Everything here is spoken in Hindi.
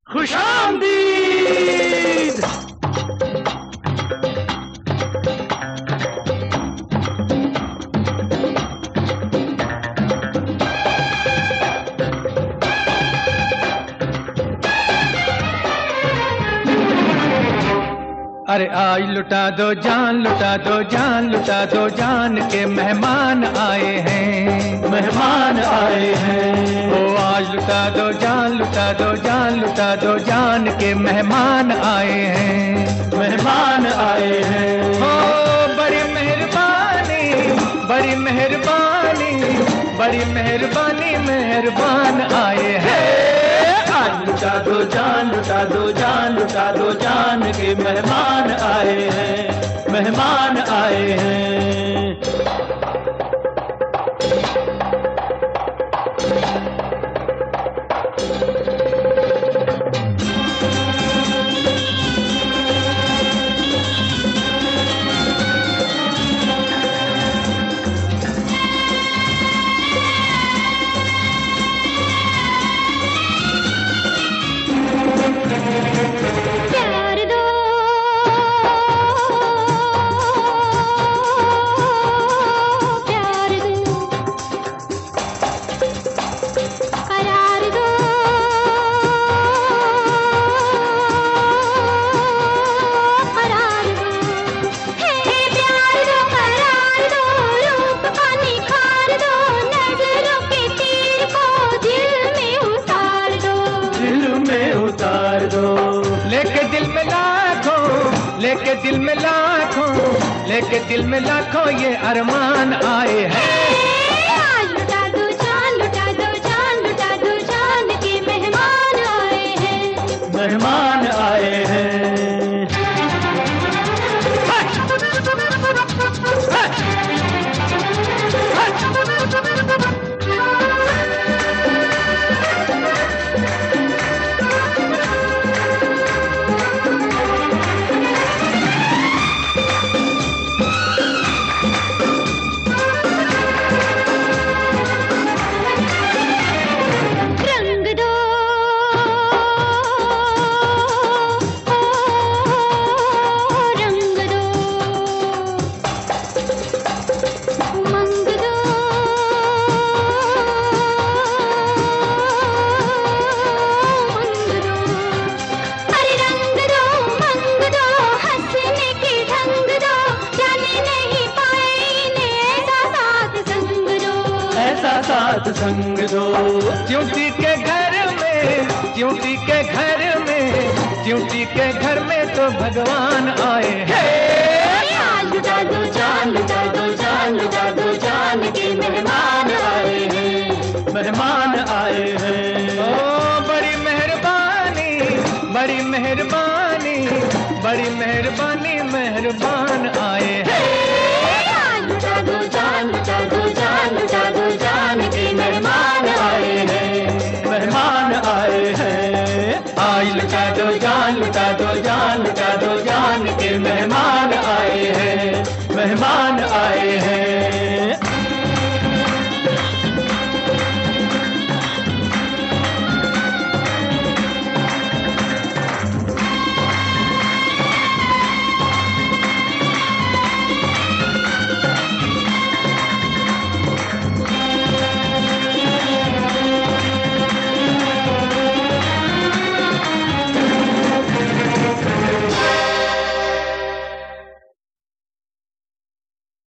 खुशामदीद। अरे आज लुटा दो जान, लुटा दो जान, लुटा दो जान के मेहमान आए हैं, मेहमान आए हैं। ओ आज लुटा दो जान, लुटा दो जान, लुटा दो जान के मेहमान आए हैं, मेहमान आए हैं। ओ बड़ी मेहरबानी, बड़ी मेहरबानी, बड़ी मेहरबानी, मेहरबान आए हैं। आज लुटा दो जान, लुटा दो जान, लुटा दो जान के मेहमान आए हैं, मेहमान आए हैं। लेके दिल में लाखों, लेके दिल में लाखों, लेके दिल में लाखों ये अरमान आए हैं। आज लुटा दो जान, लुटा दो जान, लुटा दो जान के मेहमान आए हैं, मेहमान आए हैं। साथ संग दो। च्यूटी के घर में, च्यूटी के घर में, च्यूटी के घर में तो भगवान आए हैं। आज लुटा दो जान, लुटा दो जान, लुटा दो जान के मेहमान आए हैं, मेहमान आए हैं। ओ बड़ी मेहरबानी, बड़ी मेहरबानी, बड़ी मेहरबानी, मेहरबान आए हैं। आज लुटा दो जान, लुटा दो जान, लुटा दो जान के मेहमान आए हैं, मेहमान आए हैं। आज लुटा दो जान, लुटा दो जान, लुटा दो